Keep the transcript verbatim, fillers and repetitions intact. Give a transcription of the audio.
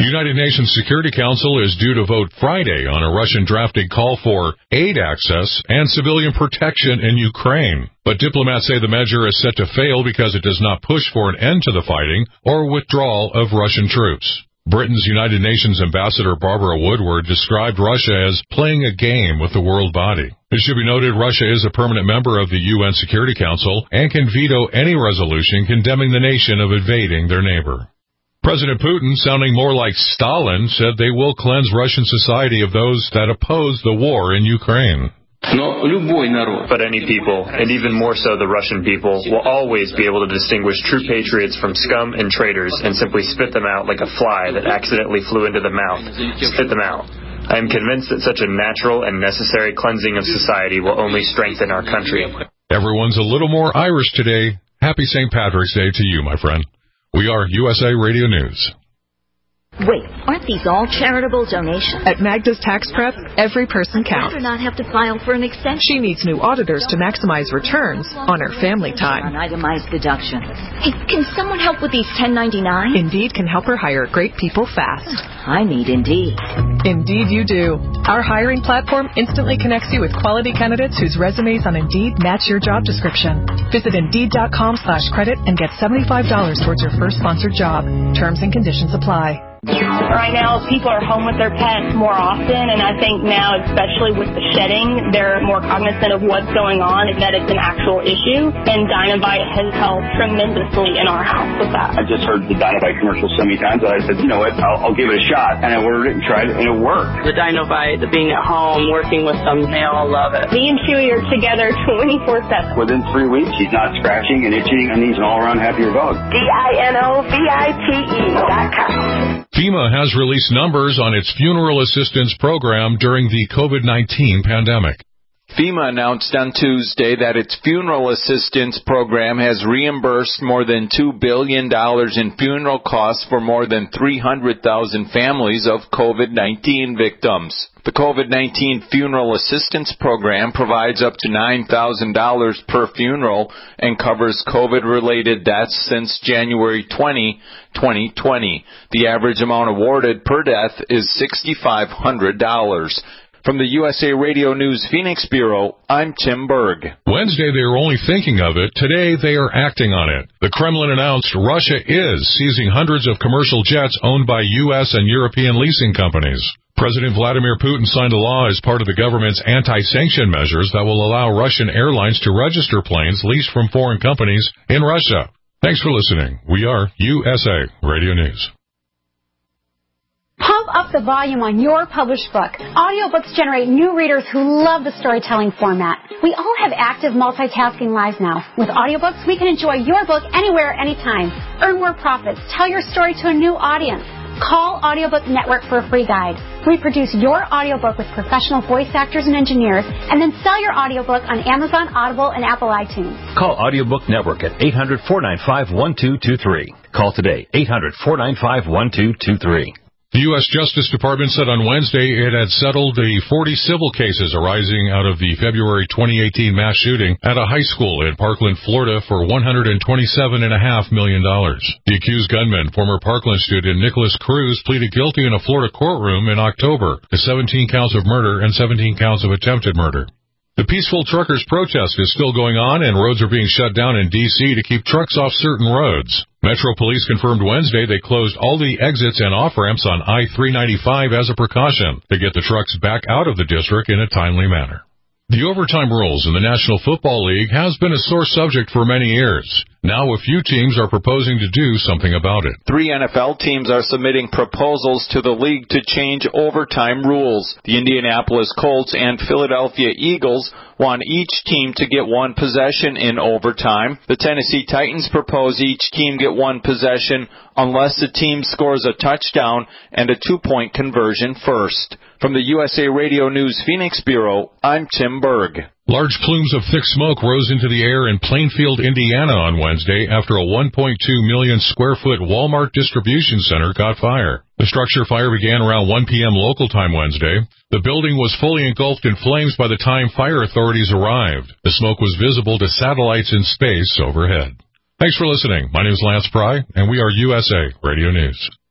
The United Nations Security Council is due to vote Friday on a Russian-drafted call for aid access and civilian protection in Ukraine. But diplomats say the measure is set to fail because it does not push for an end to the fighting or withdrawal of Russian troops. Britain's United Nations Ambassador Barbara Woodward described Russia as playing a game with the world body. It should be noted Russia is a permanent member of the U N Security Council and can veto any resolution condemning the nation of invading their neighbor. President Putin, sounding more like Stalin, said they will cleanse Russian society of those that oppose the war in Ukraine. But any people, and even more so the Russian people, will always be able to distinguish true patriots from scum and traitors and simply spit them out like a fly that accidentally flew into the mouth. Spit them out. I am convinced that such a natural and necessary cleansing of society will only strengthen our country. Everyone's a little more Irish today. Happy Saint Patrick's Day to you, my friend. We are U S A Radio News. Wait, aren't these all charitable donations? At Magda's Tax Prep, every person counts. I'd rather not have to file for an extension. She needs new auditors to maximize returns on her family time. On itemized deductions. Hey, can someone help with these ten ninety-nine? Indeed can help her hire great people fast. I need Indeed. Indeed you do. Our hiring platform instantly connects you with quality candidates whose resumes on Indeed match your job description. Visit Indeed.com slash credit and get seventy-five dollars towards your first sponsored job. Terms and conditions apply. Right now, people are home with their pets more often, and I think now, especially with the shedding, they're more cognizant of what's going on and that it's an actual issue, and Dynovite has helped tremendously in our house with that. I just heard the Dynovite commercial so many times that I said, you know what, I'll, I'll give it a shot, and I ordered it and tried it, and it worked. The Dynovite, the being at home, working with them, they all love it. Me and Chewy are together twenty-four seven. Within three weeks, he's not scratching and itching, and he's an all-around happier dog. D I N O V I T E dot com. FEMA has released numbers on its funeral assistance program during the COVID nineteen pandemic. FEMA announced on Tuesday that its funeral assistance program has reimbursed more than two billion dollars in funeral costs for more than three hundred thousand families of COVID nineteen victims. The COVID nineteen Funeral Assistance Program provides up to nine thousand dollars per funeral and covers COVID-related deaths since January twentieth, twenty twenty. The average amount awarded per death is six thousand five hundred dollars. From the U S A Radio News Phoenix Bureau, I'm Tim Berg. Wednesday they were only thinking of it. Today they are acting on it. The Kremlin announced Russia is seizing hundreds of commercial jets owned by U S and European leasing companies. President Vladimir Putin signed a law as part of the government's anti-sanction measures that will allow Russian airlines to register planes leased from foreign companies in Russia. Thanks for listening. We are U S A Radio News. Pump up the volume on your published book. Audiobooks generate new readers who love the storytelling format. We all have active multitasking lives now. With audiobooks, we can enjoy your book anywhere, anytime. Earn more profits. Tell your story to a new audience. Call Audiobook Network for a free guide. We produce your audiobook with professional voice actors and engineers, and then sell your audiobook on Amazon, Audible, and Apple iTunes. Call Audiobook Network at eight hundred, four nine five, one two two three. Call today, eight hundred, four nine five, one two two three. The U S Justice Department said on Wednesday it had settled the forty civil cases arising out of the February twenty eighteen mass shooting at a high school in Parkland, Florida for one hundred twenty-seven point five million dollars. The accused gunman, former Parkland student Nicholas Cruz, pleaded guilty in a Florida courtroom in October to seventeen counts of murder and seventeen counts of attempted murder. The peaceful truckers' protest is still going on, and roads are being shut down in D C to keep trucks off certain roads. Metro Police confirmed Wednesday they closed all the exits and off-ramps on I three ninety-five as a precaution to get the trucks back out of the district in a timely manner. The overtime rules in the National Football League has been a sore subject for many years. Now a few teams are proposing to do something about it. Three N F L teams are submitting proposals to the league to change overtime rules. The Indianapolis Colts and Philadelphia Eagles want each team to get one possession in overtime. The Tennessee Titans propose each team get one possession unless the team scores a touchdown and a two-point conversion first. From the U S A Radio News Phoenix Bureau, I'm Tim Berg. Large plumes of thick smoke rose into the air in Plainfield, Indiana on Wednesday after a one point two million square foot Walmart distribution center caught fire. The structure fire began around one p.m. local time Wednesday. The building was fully engulfed in flames by the time fire authorities arrived. The smoke was visible to satellites in space overhead. Thanks for listening. My name is Lance Pry, and we are U S A Radio News.